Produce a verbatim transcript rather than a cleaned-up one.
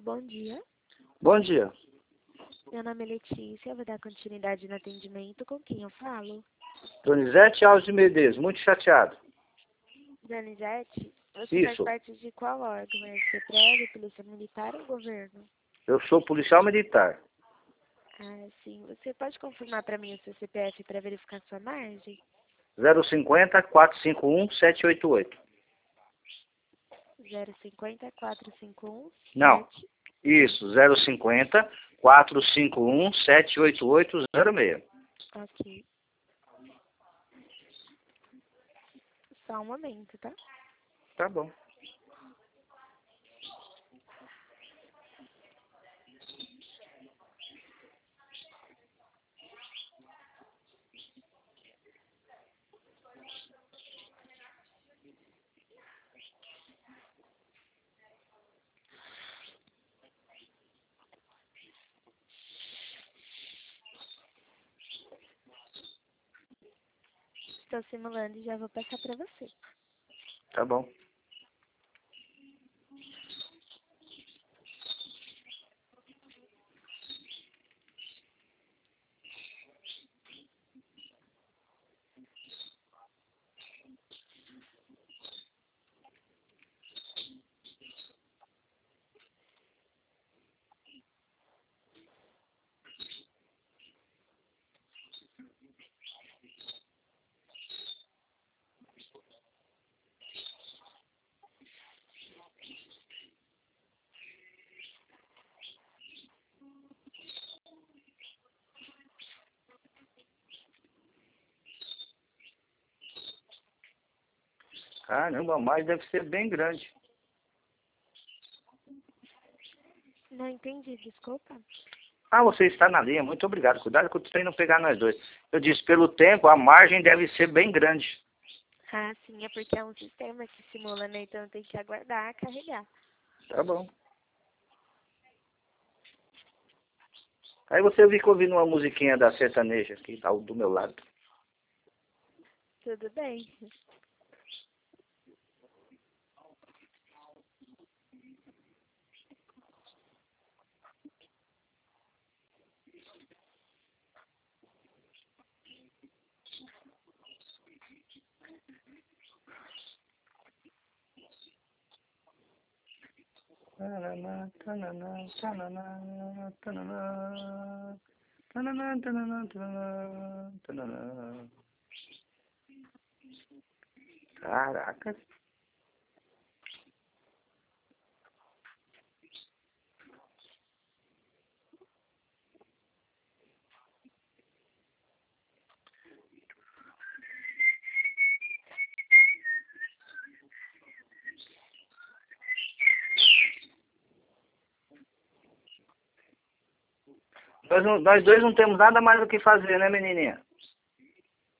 bom dia. Bom dia. Meu nome é Letícia, eu vou dar continuidade no atendimento. Com quem eu falo? Donizete Alves de Medeiros, muito chateado. Donizete, você Isso. faz parte de qual órgão? É C P R, Polícia Militar ou Governo? Eu sou policial militar. Ah, sim. Você pode confirmar para mim o seu C P F para verificar sua margem? zero cinquenta, quatrocentos e cinquenta e um, setecentos e oitenta e oito. zero cinquenta, quatrocentos e cinquenta e um, Não. sete. Isso, zero cinquenta, quatrocentos e cinquenta e um, setecentos e oitenta e oito, zero seis. Ok. Só um momento, tá? Tá bom. Estou simulando e já vou passar para você. Tá bom. Caramba, mas deve ser bem grande. Não entendi, desculpa. Ah, você está na linha, muito obrigado. Cuidado com o trem não pegar nós dois. Eu disse, pelo tempo, a margem deve ser bem grande. Ah, sim, é porque é um sistema que simula, né? Então tem que aguardar carregar. Tá bom. Aí você fica ouvindo uma musiquinha da sertaneja aqui, tá do meu lado. Tudo bem. Tanana, tanana, tanana, tanana, tanana, tanana, tanana, tanana. Caraca. Nós, não- nós dois não temos nada mais o que fazer, né, menininha?